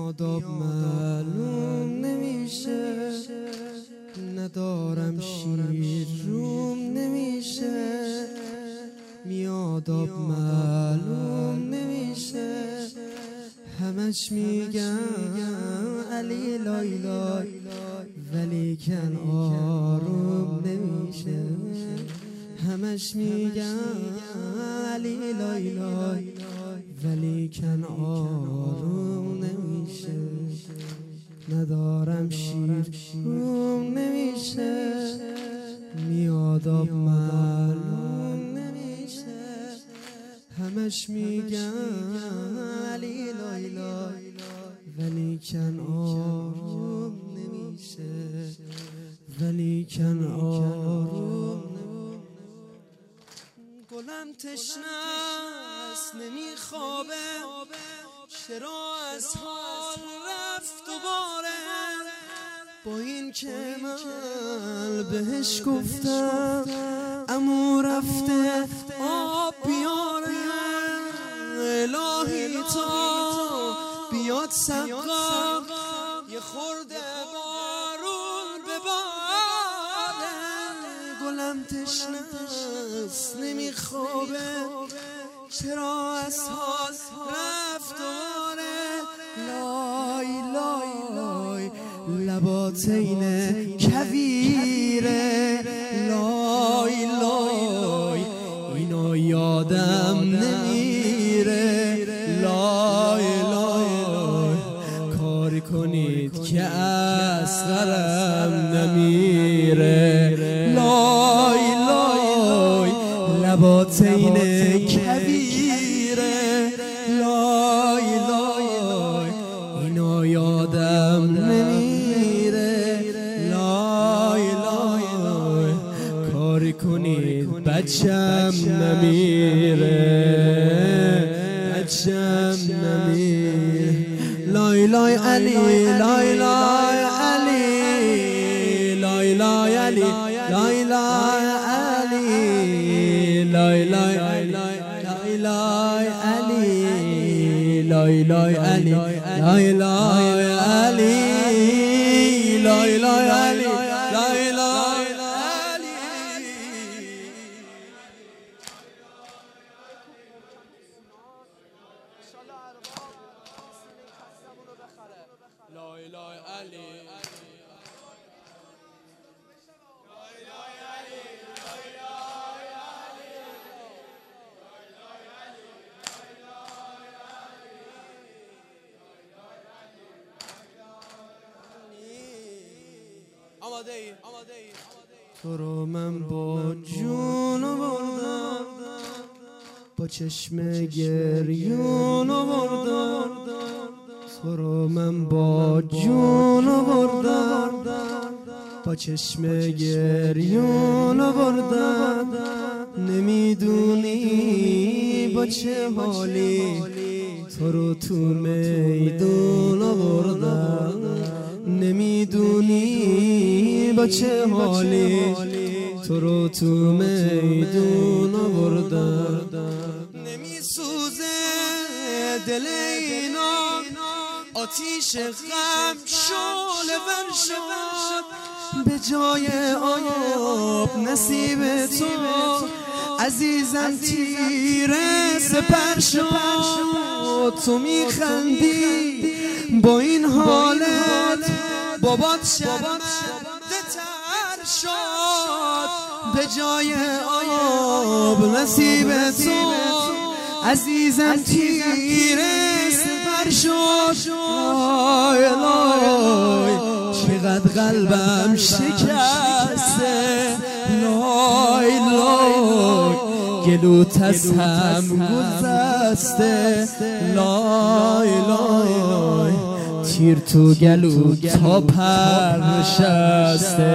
میاداب معلوم نمیشه، ندارم شیر روم نمیشه. میاداب معلوم نمیشه، همش میگم علی لای لای، ولیکن آروم نمیشه. همش میگم علی لای لای، ولیکن آروم نمیشه. ندارم شیر روم نمیشه، میاداب معلوم نمیشه. همش میگم علی لای لای، ولیکن آروم نمیشه. ولیکن آروم نمیشه. گلم تشنه‌ست نمیخوابه، چرا از حال رفت دوباره؟ با این که من بهش گفتم عمو رفته آب بیاره. الهی تا بیاد سقا یه خورده بارون بباره. گلم تشنه‌ست نمیخوابه، چرا از حال رفت دوباره؟ لای لای لای لبات اینه کویره، لای لای اینو یادم نمیره. لای لای کاری کنید که اصغرم نمیره. لای لای لبات اینه کویره، لای لای اینو یادم نمیره. لای لای کاری کنید بچم نمیره، بچم نمیره. لای لای علی، لای لای علی، لای لای علی، لای لای علی، لای لای لای لای علی، لای لای علی، لای لای علی، لای لای علی، لای لای علی. لای لای علی، تو رو من با جون آوردم، با چشم گریون آوردم. تو رو من با جون آوردم، با چشم گریون آوردم. نمیدونی با چه حالی تو رو تو میدون آوردم. نمیدونی با چه حالی تو رو تو میدون آوردم. نمیسوزه دل اینا، آتیش غم شعله ور شد. به جای آب نصیب تو عزیزم تیره سپر شد. تو میخندی با این حالت، بابات شرمنده تر شد. به جای آب نصیب تو عزیزم تیره سپر شد. لای لای چقدر قلبم شکسته، لای لای گلوت از هم گذشته. لای لای تیر تو گلو تا پر نشسته.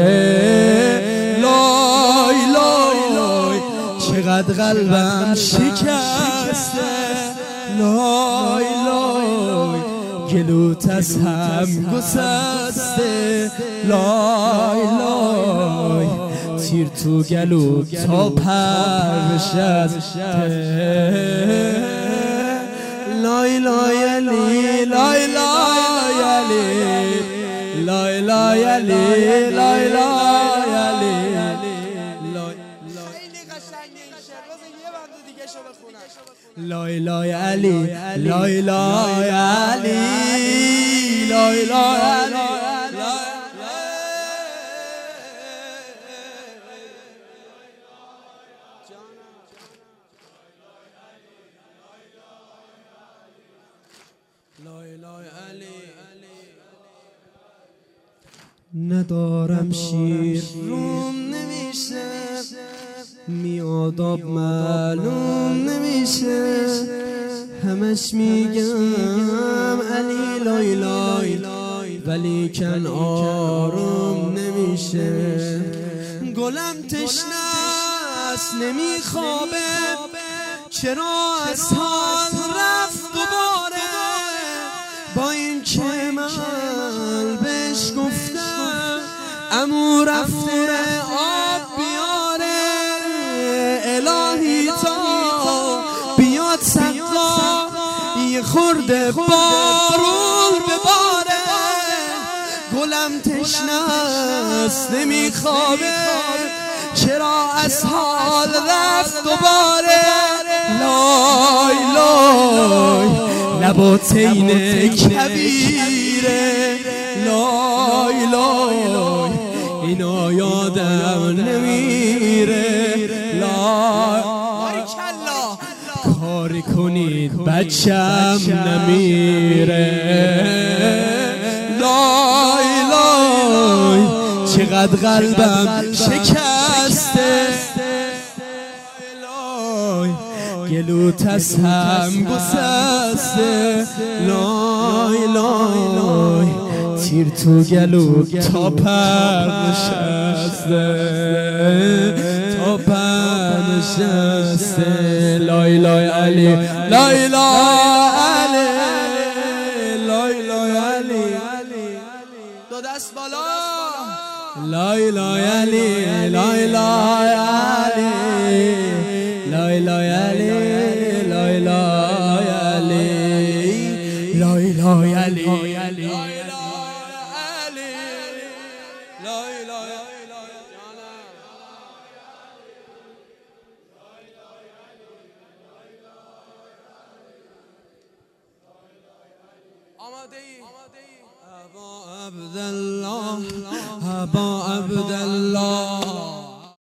لای لای چقدر قلبم شکسته. لای لای گلوت از هم گسسته. لای لای تیر تو گلو تا پر نشسته. لای لای علی لای لای علی لای لای علی لای لای علی. خیلی قشنگه این شعر، بذار یه بند دیگه شو بخونم. لای لای علی لای لای علی لای لای علی. لای لای علی ندارم شیر روم نمیشه، میاداب معلوم نمیشه، همش میگم علی لای لای ولی کن آروم نمیشه. گلم تشنست نمیخوابه، چرا از حال رفت دوباره، با این که من بهش گفتم عمو رفته آب بیاره، الهی تا بیاد سقا یه خورده بارون بباره. گلم تشنست نمیخوابه، چرا از حال رفت دوباره. لای لای لبات اینه کبیره، لای لای اینا یادم نمیره. لای کاری کنید بچم نمیره. لای لای چقدر قلبم شکسته، گلوت از هم گسسته. لای لای تیر تو گلو تا پر نشسته، تا پر نشسته. لای لای علی لای لای علی لای لای علی. دو دست بالا. لای لای علی لای لای علی لای لای علی لای لای علی لای لای علی لای لای ابا عبدالله ابا عبدالله